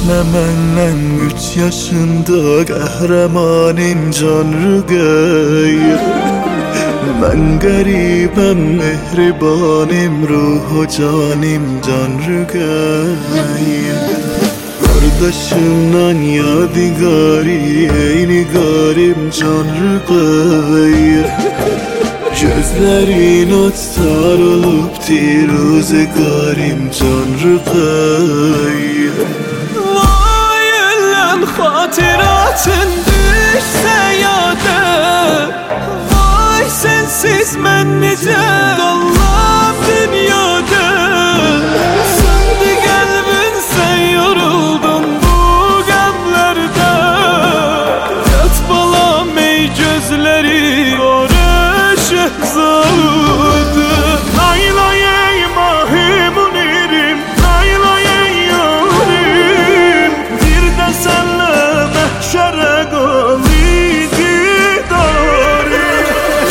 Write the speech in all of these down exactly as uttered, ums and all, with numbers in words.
Məndən üç yaşında qəhrəmanım can rüqəyə. Mən qəribəm, mehribanim, ruhu canim can rüqəyə. Kardeşimden yadigari, eyni garim can rüqəyə. Gözlerin otsar olup tiruzgarim can rüqəyə. Vay ellem hatıratın düşse yada. Vay sensiz mən necə qallam dünyada. Söndü qəlbin, sən yoruldun bu qəmlərdə. Yat balam ey gözləri Şehzade. Laylay ey mahim unirim, laylay ey yarim. Bir de senle mehşere galidi darim.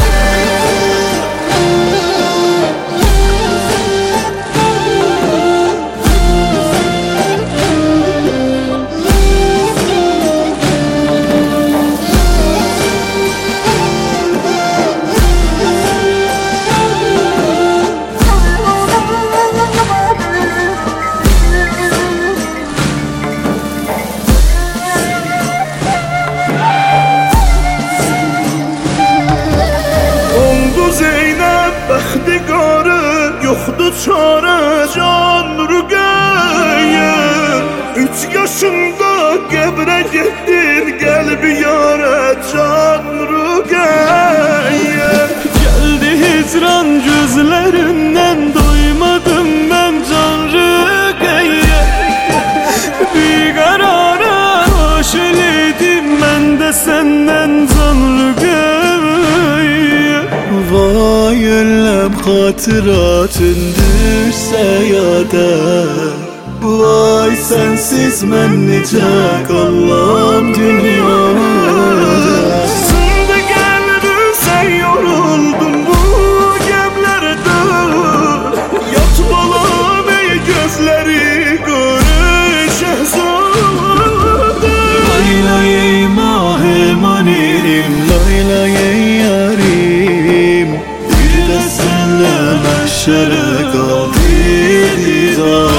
Bəxtiqarı yoxdur çarə can rüqəyə. Üç yaşında qəbrə getdin qəlbi yarə can rüqəyə. Gəldi hicran gözlərindən doymadım mən can rüqəyə. Biqərara hoş elədim mən də səndən can rüqəyə. Vay ellem hatıratın düşse yada. Vay sensiz mən necə qallam dünyada. Söndü qəlbim, sən yoruldun bu gəmlərdə. Yat balam ey gözləri görür şehzade. Laylay ey mahim anirim, laylay ey yarim. Bir de senle mahşere kaldı didar.